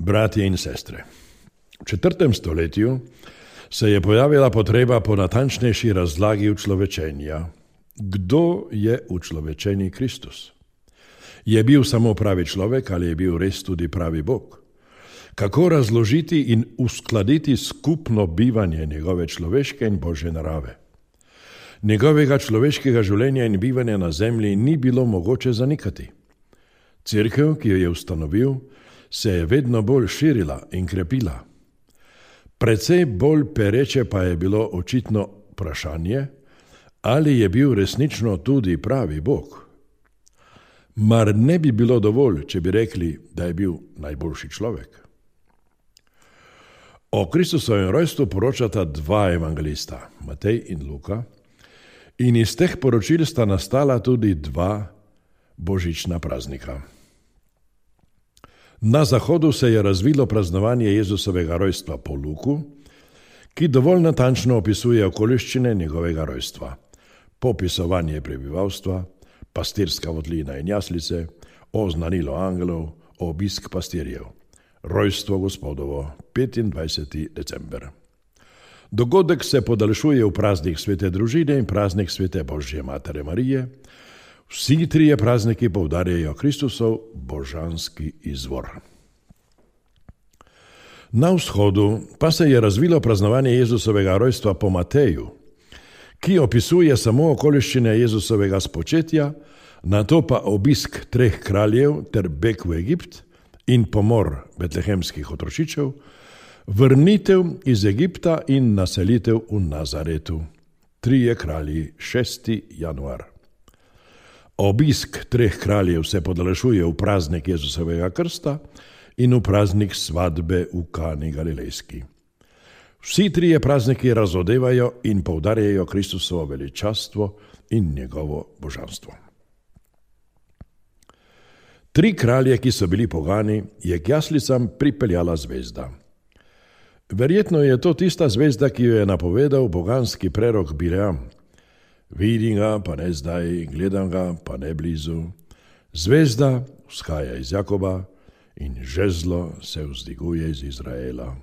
Bratje in sestre, v 4. stoletju se je pojavila potreba po natančnejši razlagi učlovečenja. Kdo je učlovečeni Kristus? Je bil samo pravi človek ali je bil res tudi pravi Bog? Kako razložiti in uskladiti skupno bivanje njegove človeške in božje narave? Njegovega človeškega življenja in bivanja na zemlji ni bilo mogoče zanikati. Cerkev, ki jo je ustanovil, se je vedno bolj širila in krepila. Precej bolj pereče pa je bilo očitno vprašanje, ali je bil resnično tudi pravi Bog. Mar ne bi bilo dovolj, če bi rekli, da je bil najboljši človek? O Kristusovem rojstvu poročata dva evangelista, Matej in Luka, in iz teh poročil sta nastala tudi dva božična praznika. Na Zahodu se je razvilo praznovanje Jezusovega rojstva po Luku, ki dovolj natančno opisuje okoliščine njegovega rojstva, popisovanje prebivalstva, pastirska votlina in jaslice, oznanilo angelov, obisk pastirjev, rojstvo Gospodovo, 25. december. Dogodek se podaljšuje v praznik svete družine in praznik svete Božje Matere Marije. Vsi trije prazniki poudarjajo Kristusov božanski izvor. Na vzhodu pa se je razvilo praznovanje Jezusovega rojstva po Mateju, ki opisuje samo okoliščine Jezusovega spočetja, nato pa obisk 3 kraljev ter beg v Egipt in pomor betlehemskih otročičev, vrnitev iz Egipta in naselitev v Nazaretu. 3 kralji, 6. januar. Obisk 3 kraljev se podaljšuje v praznik Jezusovega krsta in v praznik svadbe v Kani Galilejski. Vsi trije prazniki razodevajo in poudarjajo Kristusovo veličastvo in njegovo božanstvo. 3 kralje, ki so bili pogani, je k jaslicam pripeljala zvezda. Verjetno je to tista zvezda, ki jo je napovedal boganski prerok Bileam. Vidim ga, pa ne zdaj, gledam ga, pa ne blizu. Zvezda vzhaja iz Jakoba in žezlo se vzdiguje iz Izraela.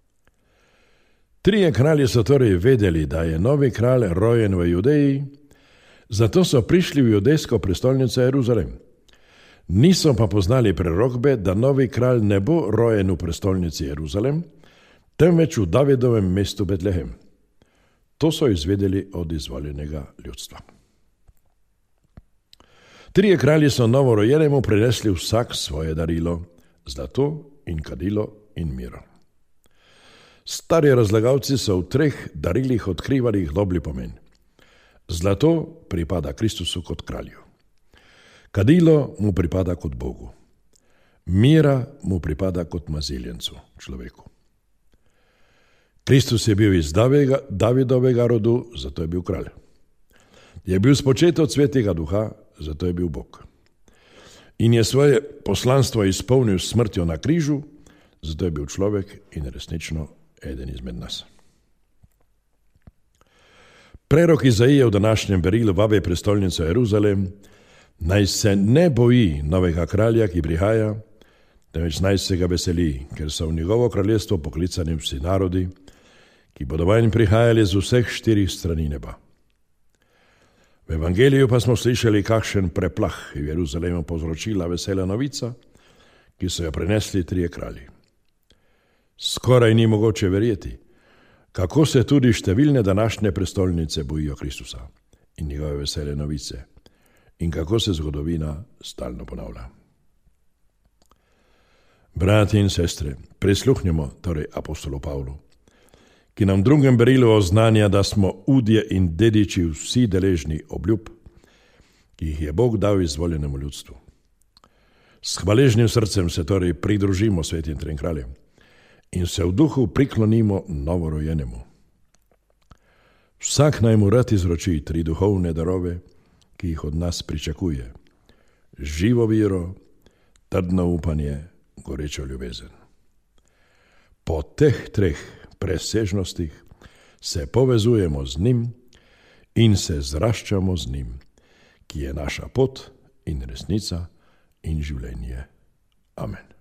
3 kralji so torej vedeli, da je novi kralj rojen v Judeji, zato so prišli v judejsko prestolnico Jeruzalem. Niso pa poznali prerokbe, da novi kralj ne bo rojen v prestolnici Jeruzalem, temveč v Davidovem mestu Betlehem. To so izvedeli od izvoljenega ljudstva. 3 kralji so novorojenemu prinesli vsak svoje darilo, zlato in kadilo in miro. Stari razlagalci so v 3 darilih odkrivali globli pomen. Zlato pripada Kristusu kot kralju. Kadilo mu pripada kot Bogu. Mira mu pripada kot maziljencu, človeku. Kristus je bil iz Davidovega rodu, zato je bil kralj. Je bil spočet od svetega duha, zato je bil Bog. In je svoje poslanstvo izpolnil s smrtjo na križu, zato je bil človek in resnično eden izmed nas. Prerok Izaija v današnjem berilu vabi prestolnico Jeruzalem, naj se ne boji novega kralja, ki prihaja, temveč naj se ga veseli, ker so v njegovo kraljestvo poklicani vsi narodi, ki bodo vanj prihajali z vseh 4 strani neba. V evangeliju pa smo slišali, kakšen preplah je v Jeruzalemu povzročila vesela novica, ki so jo prenesli 3 kralji. Skoraj ni mogoče verjeti, kako se tudi številne današnje prestolnice bojijo Kristusa in njegove vesele novice in kako se zgodovina stalno ponavlja. Bratje in sestre, prisluhnimo torej apostolu Pavlu, ki nam v 2. berilu oznanja, da smo udje in dediči vsi deležni obljub, ki jih je Bog dal izvoljenemu ljudstvu. S hvaležnim srcem se torej pridružimo svetim 3 kraljem in se v duhu priklonimo novorojenemu. Vsak naj mu rad izroči 3 duhovne darove, ki jih od nas pričakuje. Živo vero, trdno upanje, gorečo ljubezen. Po teh 3 presežnostih se povezujemo z njim in se zraščamo z njim, ki je naša pot in resnica in življenje. Amen.